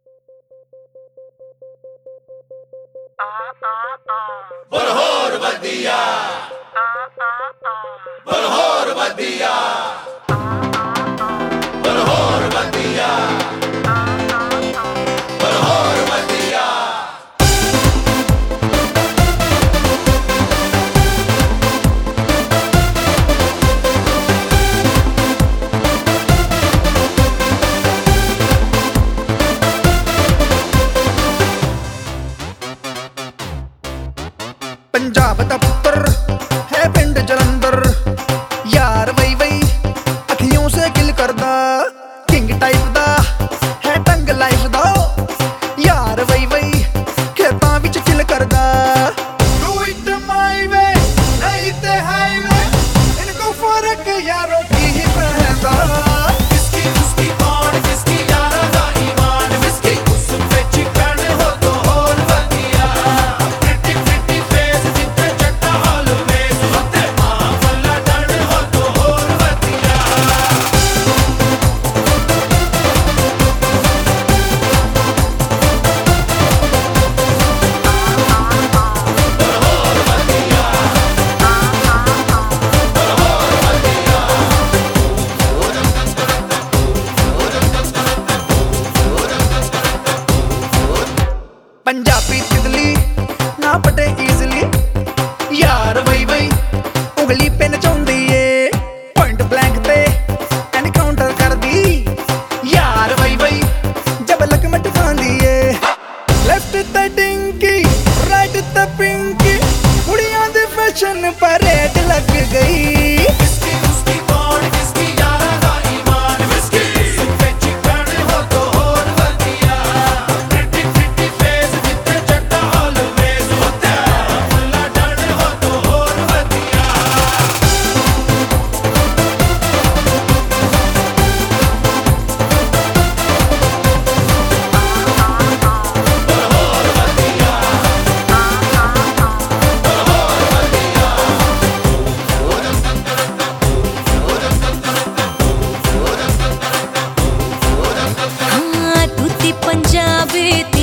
बलहोर बदिया बलहोर बदिया बलहोर बदिया बलहोर बदिया पंजाब दा पुत्र है पिंड जलंधर, यार वही वही अखियों से किल करदा, किंग टाइप दा है ढंग लाइफ दा, यार वही वही खेतां विच चिल करदा। Do it my way, नहीं ते highway, इनको फर्क यारों की ही पैदा। किसकी उसकी कौन किसकी यारा दा ईमान विस्की उस विच कण हो तो होर बदिया प्रिटी प्रिटी फेस जिते जट्टा ऑलवेज होते मां फल्ला डण हो तो होर बदिया पंजाबी तितली ना पटे ईजली, यार वही वही उंगली पे नचाउंदी ए, पॉइंट ब्लैंक ते एनकाउंटर कर दी, यार वही वही जब लकमट खांदी ए। लेफ्ट ते डिंकी राइट ते पिंकी, कुड़ियां दे फैशन परेड लग गई। किसकी उसकी कौन किसकी यारा दा ईमान विस्की उस विच कण हो तो होर बदिया प्रिटी प्रिटी फेस जिते जट्टा ऑलवेज होते मां फल्ला डण हो तो होर बदिया हाँ तूती पंजाबी